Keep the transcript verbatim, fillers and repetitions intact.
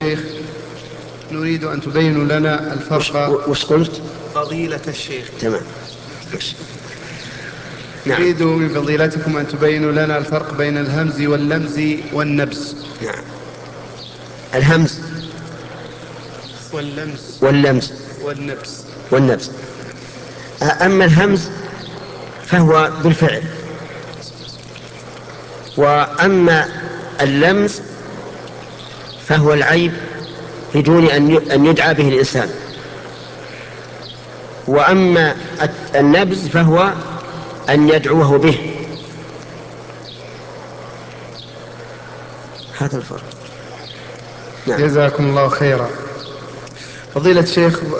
شيخ، نريد أن تبينوا لنا الفرق. وش قلت؟ فضيلة الشيخ. تمام. نعم. نريد من فضيلتكم أن تبينوا لنا الفرق بين الهمز واللمز والنبز. نعم. الهمز واللمز واللمز والنبز والنبز. أما الهمز فهو بالفعل، وأما اللمز فهو العيب بدون أن يدعى به الإنسان، وأما النبز فهو أن يدعوه به. هذا الفرق. نعم. جزاكم الله خيرا. فضيلة الشيخ،